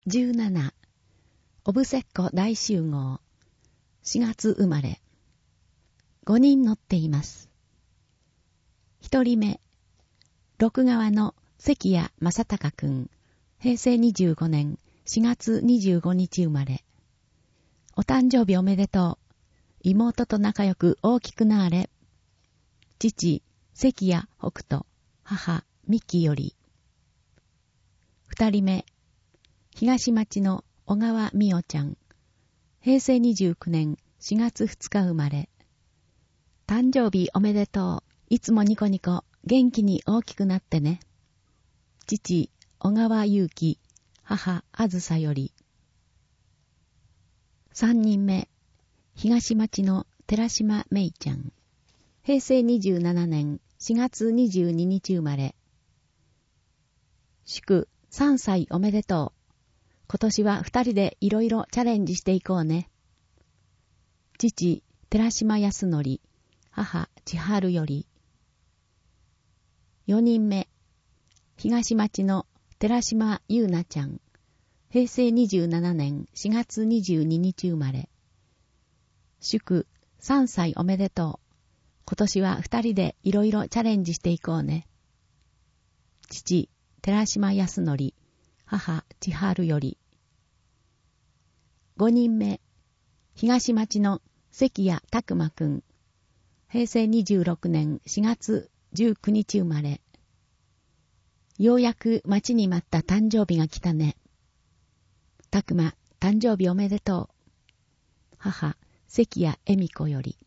17おぶせっこ大集合4月生まれ5人乗っています。1人目六川の関谷正隆くん、平成25年4月25日生まれ。お誕生日おめでとう。妹と仲良く大きくなあれ。父関谷北斗、母美希より。2人目東町の小川美代ちゃん、平成29年4月2日生まれ。誕生日おめでとう。いつもニコニコ元気に大きくなってね。父小川祐希、母あずさより。3人目東町の寺島めいちゃん、平成27年4月22日生まれ。祝3歳おめでとう。今年は2人でいろいろチャレンジしていこうね。父寺島康則、母千春より。4人目東町の寺島優奈ちゃん、平成27年4月22日生まれ。祝3歳おめでとう。今年は2人でいろいろチャレンジしていこうね。父寺島康則、母千春より。5人目東町の関谷拓馬くん、平成26年4月19日生まれ。ようやく待ちに待った誕生日が来たね。拓馬誕生日おめでとう。母関谷恵美子より。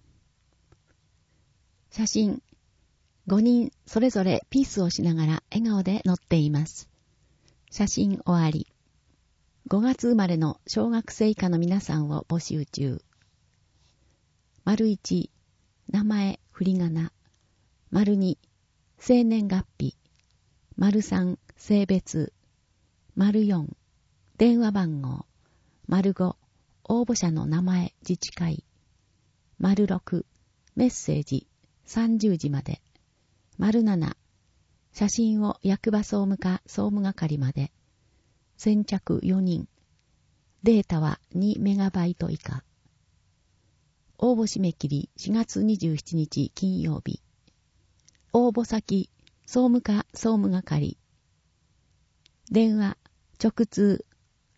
写真5人それぞれピースをしながら笑顔で載っています。写真終わり。5月生まれの小学生以下の皆さんを募集中。丸1、名前、振り仮名。丸2、生年月日。丸3、性別。丸4、電話番号。丸5、応募者の名前、自治会。丸6、メッセージ、30時まで。丸7、写真を役場総務課総務係まで。先着4人。データは2メガバイト以下。応募締め切り4月27日金曜日。応募先、総務課総務係。電話、直通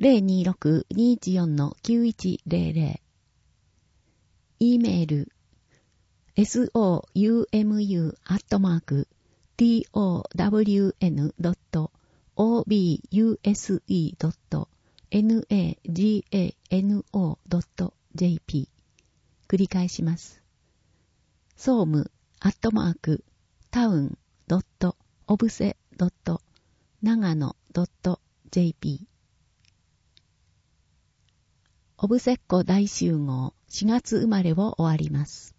026-214-9100。E メール、soum@towse.nagano.jp。 繰り返します。総務@town.obse.nagano.jp。 おぶせっこ大集合4月生まれを終わります。